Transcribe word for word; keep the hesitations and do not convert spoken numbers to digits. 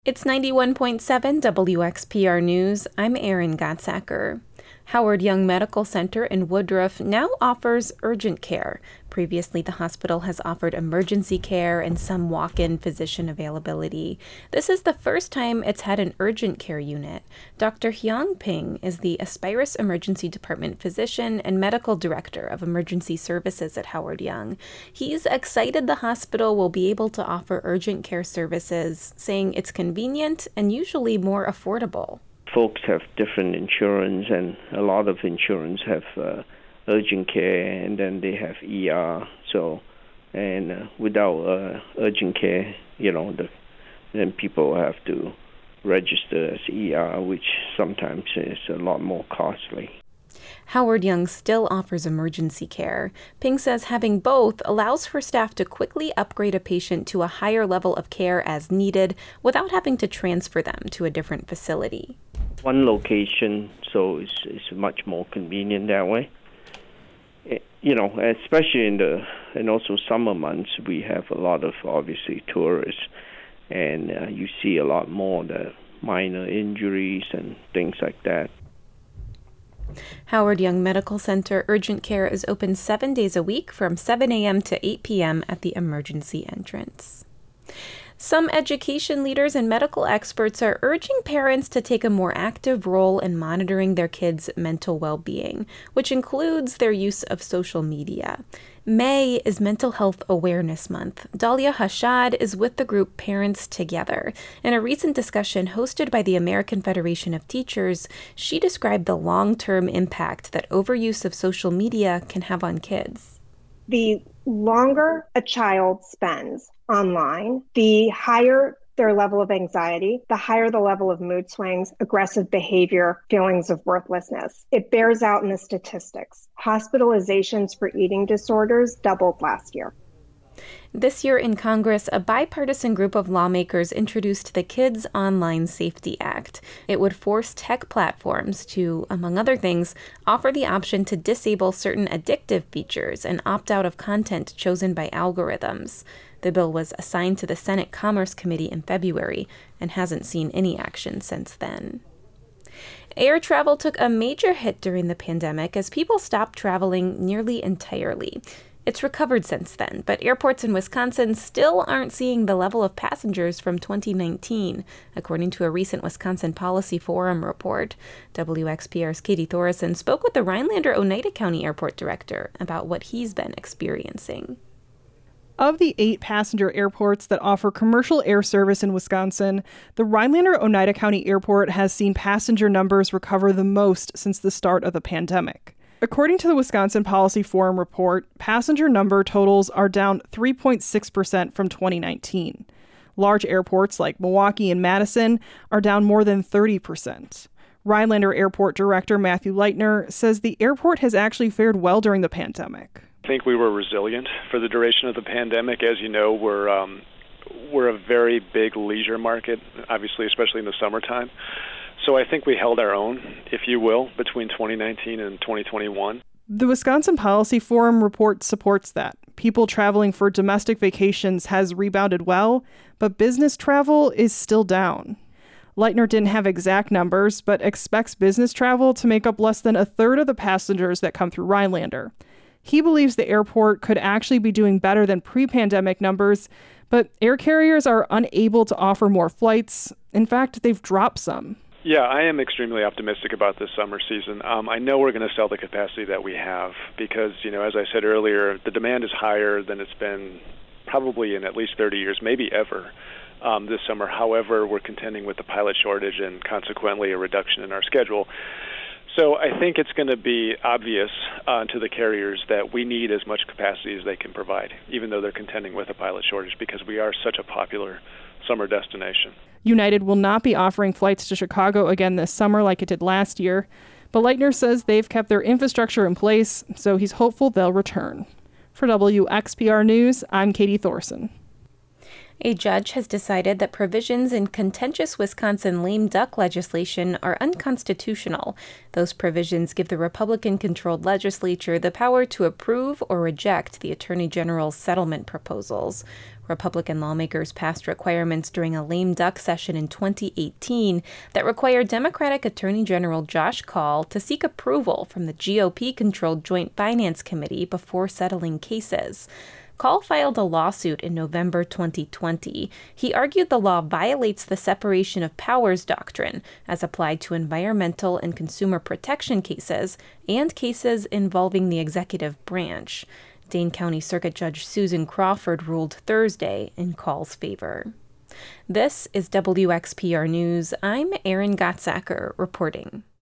It's ninety-one point seven W X P R News. I'm Erin Gottsacker. Howard Young Medical Center in Woodruff now offers urgent care. Previously, the hospital has offered emergency care and some walk-in physician availability. This is the first time it's had an urgent care unit. Doctor Hyung Ping is the Aspirus Emergency Department physician and medical director of emergency services at Howard Young. He's excited the hospital will be able to offer urgent care services, saying it's convenient and usually more affordable. Folks have different insurance, and a lot of insurance have uh, urgent care, and then they have E R. So, and uh, without uh, urgent care, you know, the, then people have to register as E R, which sometimes is a lot more costly. Howard Young still offers emergency care. Ping says having both allows for staff to quickly upgrade a patient to a higher level of care as needed without having to transfer them to a different facility. One location, so it's, it's much more convenient that way. It, you know, especially in the, and also summer months, we have a lot of, obviously, tourists, and uh, you see a lot more the minor injuries and things like that. Howard Young Medical Center Urgent Care is open seven days a week from seven a.m. to eight p.m. at the emergency entrance. Some education leaders and medical experts are urging parents to take a more active role in monitoring their kids' mental well-being, which includes their use of social media. May is Mental Health Awareness Month. Dalia Hashad is with the group Parents Together. In a recent discussion hosted by the American Federation of Teachers, she described the long-term impact that overuse of social media can have on kids. The longer a child spends online, the higher their level of anxiety, the higher the level of mood swings, aggressive behavior, feelings of worthlessness. It bears out in the statistics. Hospitalizations for eating disorders doubled last year. This year in Congress, a bipartisan group of lawmakers introduced the Kids Online Safety Act. It would force tech platforms to, among other things, offer the option to disable certain addictive features and opt out of content chosen by algorithms. The bill was assigned to the Senate Commerce Committee in February and hasn't seen any action since then. Air travel took a major hit during the pandemic as people stopped traveling nearly entirely. It's recovered since then, but airports in Wisconsin still aren't seeing the level of passengers from twenty nineteen, according to a recent Wisconsin Policy Forum report. W X P R's Katie Thoresen spoke with the Rhinelander Oneida County Airport Director about what he's been experiencing. Of the eight passenger airports that offer commercial air service in Wisconsin, the Rhinelander Oneida County Airport has seen passenger numbers recover the most since the start of the pandemic. According to the Wisconsin Policy Forum report, passenger number totals are down three point six percent from twenty nineteen. Large airports like Milwaukee and Madison are down more than thirty percent. Rhinelander Airport Director Matthew Leitner says the airport has actually fared well during the pandemic. I think we were resilient for the duration of the pandemic. As you know, we're um, we're a very big leisure market, obviously, especially in the summertime. So I think we held our own, if you will, between twenty nineteen and twenty twenty-one. The Wisconsin Policy Forum report supports that. People traveling for domestic vacations has rebounded well, but business travel is still down. Leitner didn't have exact numbers, but expects business travel to make up less than a third of the passengers that come through Rhinelander. He believes the airport could actually be doing better than pre-pandemic numbers, but air carriers are unable to offer more flights. In fact, they've dropped some. Yeah, I am extremely optimistic about this summer season. Um, I know we're going to sell the capacity that we have because, you know, as I said earlier, the demand is higher than it's been probably in at least thirty years, maybe ever, um, this summer. However, we're contending with the pilot shortage and consequently a reduction in our schedule. So I think it's going to be obvious uh, to the carriers that we need as much capacity as they can provide, even though they're contending with a pilot shortage, because we are such a popular summer destination. United will not be offering flights to Chicago again this summer like it did last year, but Leitner says they've kept their infrastructure in place, so he's hopeful they'll return. For W X P R News, I'm Katie Thoresen. A judge has decided that provisions in contentious Wisconsin lame duck legislation are unconstitutional. Those provisions give the Republican-controlled legislature the power to approve or reject the Attorney General's settlement proposals. Republican lawmakers passed requirements during a lame duck session in twenty eighteen that required Democratic Attorney General Josh Kaul to seek approval from the G O P-controlled Joint Finance Committee before settling cases. Kaul filed a lawsuit in November twenty twenty. He argued the law violates the separation of powers doctrine as applied to environmental and consumer protection cases and cases involving the executive branch. Dane County Circuit Judge Susan Crawford ruled Thursday in Kaul's favor. This is W X P R News. I'm Erin Gottsacker reporting.